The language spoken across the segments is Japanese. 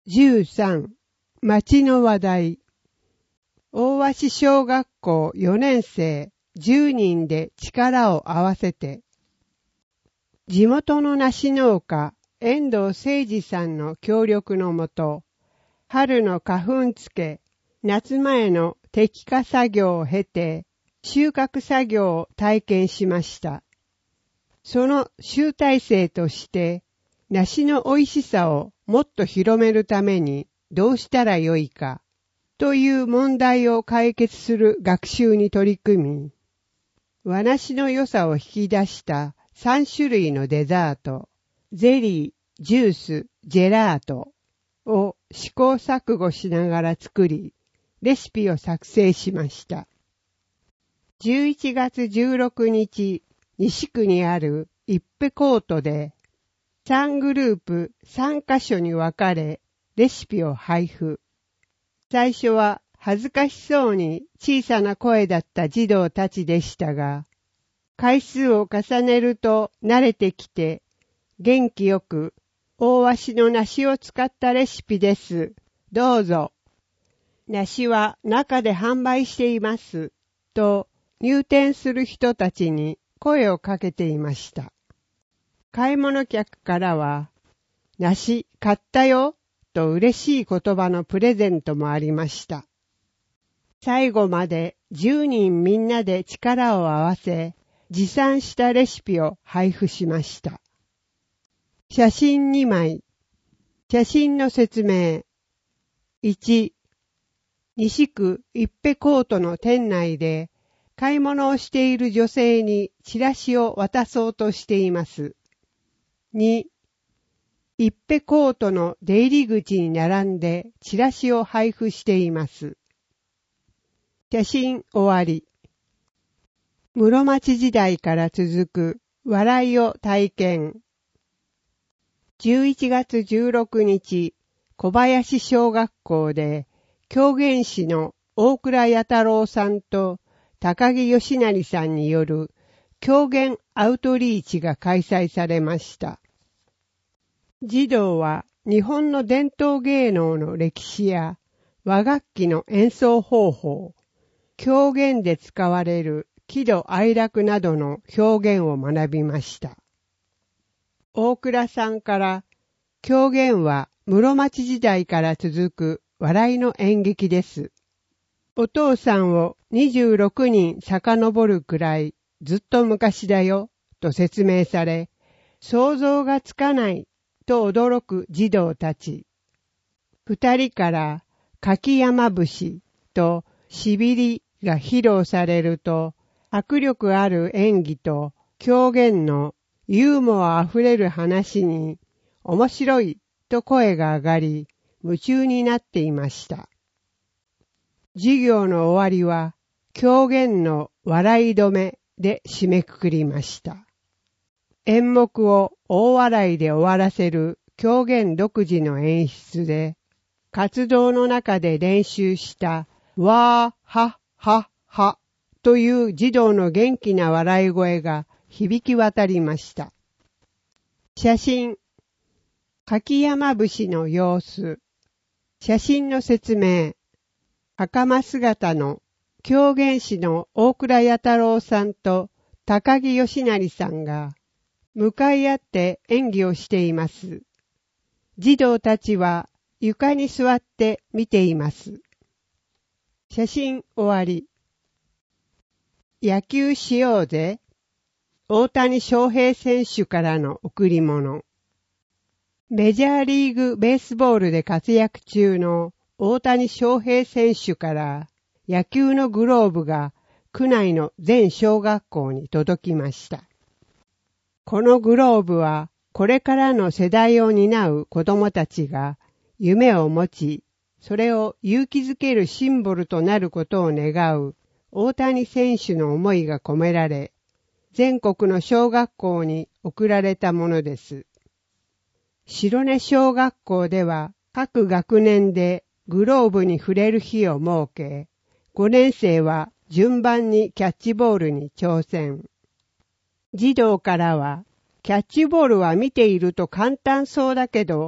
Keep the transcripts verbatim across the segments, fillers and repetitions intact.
じゅうさん、町の話題。大鷲小学校よねん生じゅうにんで力を合わせて、地元の梨農家遠藤誠二さんの協力のもと、春の花粉つけ、夏前の摘果作業を経て、収穫作業を体験しました。その集大成として、梨の美味しさをもっと広めるためにどうしたらよいかという問題を解決する学習に取り組み、和梨の良さを引き出したさん種類のデザート、ゼリー、ジュース、ジェラートを試行錯誤しながら作り、レシピを作成しました。じゅういちがつじゅうろくにち、西区にある一辺コートで、さんグループさんカ所に分かれ、レシピを配布。最初は恥ずかしそうに小さな声だった児童たちでしたが、回数を重ねると慣れてきて、元気よく、大鷲の梨を使ったレシピです。どうぞ。梨は中で販売しています。と入店する人たちに声をかけていました。買い物客からは、梨買ったよと嬉しい言葉のプレゼントもありました。最後までじゅうにんみんなで力を合わせ、持参したレシピを配布しました。写真にまい。写真の説明。いち、西区一辺コートの店内で買い物をしている女性にチラシを渡そうとしています。に、一辺コートの出入り口に並んでチラシを配布しています。写真終わり。室町時代から続く笑いを体験。じゅういちがつじゅうろくにち、小林小学校で狂言師の大倉弥太郎さんと高木義成さんによる狂言アウトリーチが開催されました。児童は日本の伝統芸能の歴史や和楽器の演奏方法、狂言で使われる喜怒哀楽などの表現を学びました。大倉さんから狂言は室町時代から続く笑いの演劇です。お父さんをにじゅうろくにん遡るくらいずっと昔だよと説明され、想像がつかないと驚く児童たち。二人から柿山節としびりが披露されると、迫力ある演技と狂言のユーモアあふれる話に面白いと声が上がり、夢中になっていました。授業の終わりは狂言の笑い止めで締めくくりました。演目を大笑いで終わらせる狂言独自の演出で、活動の中で練習したわーはははという児童の元気な笑い声が響き渡りました。写真。柿山節の様子。写真の説明。袴姿の狂言師の大倉弥太郎さんと高木義成さんが向かい合って演技をしています。児童たちは床に座って見ています。写真終わり。野球しようぜ。大谷翔平選手からの贈り物。メジャーリーグベースボールで活躍中の大谷翔平選手から野球のグローブが区内の全小学校に届きました。このグローブはこれからの世代を担う子どもたちが夢を持ち、それを勇気づけるシンボルとなることを願う大谷選手の思いが込められ、全国の小学校に贈られたものです。白根小学校では各学年でグローブに触れる日を設け、ごねん生は順番にキャッチボールに挑戦。児童からは、キャッチボールは見ていると簡単そうだけど、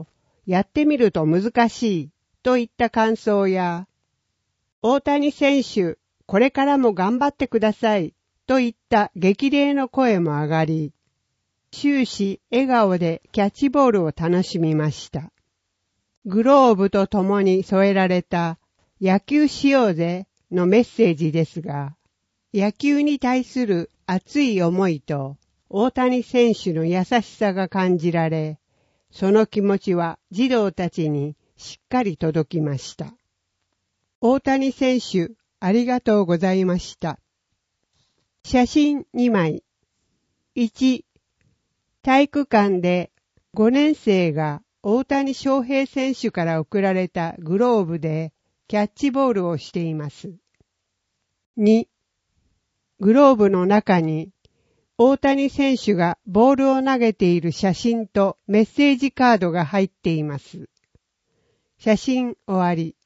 やってみると難しいといった感想や、大谷選手、これからも頑張ってくださいといった激励の声も上がり、終始笑顔でキャッチボールを楽しみました。グローブとともに添えられた野球しようぜのメッセージですが、野球に対する熱い思いと大谷選手の優しさが感じられ、その気持ちは児童たちにしっかり届きました。大谷選手、ありがとうございました。写真にまい。いち、体育館でごねん生が大谷翔平選手から贈られたグローブでキャッチボールをしています。に、グローブの中に大谷選手がボールを投げている写真とメッセージカードが入っています。写真終わり。